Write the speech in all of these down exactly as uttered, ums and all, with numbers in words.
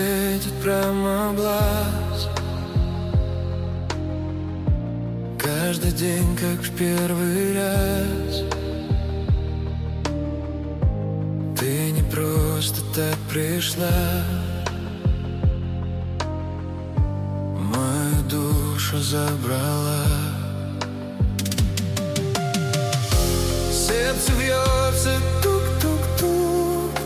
светит прямо в глаз. Каждый день, как в первый раз. Ты не просто так пришла, мою душу забрала. Сердце бьется тук-тук-тук.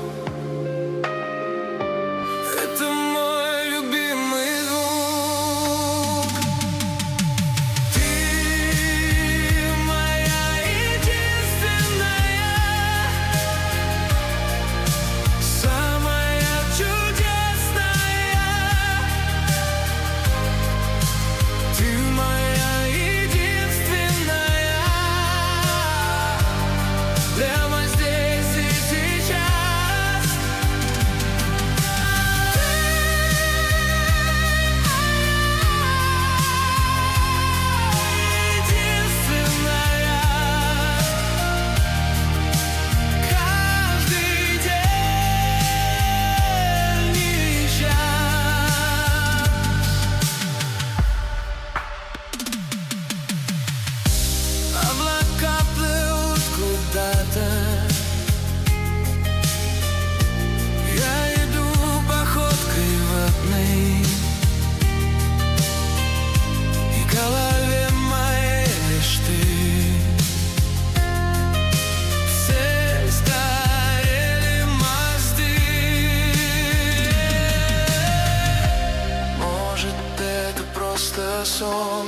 Это мой любимый звук. Ты моя единственная, самая чудесная. Ты моя единственная. Прямо здесь и сейчас. Ты единственная. Каждый день и час. Облака плывут куда-то. Я иду походкой ватной, и в голове моей лишь ты. Все сгорели мосты. Может, это просто сон.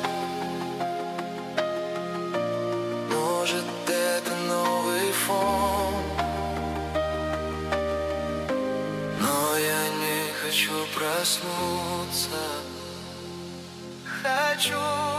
Может, это новый фон. Но я не хочу проснуться. Хочу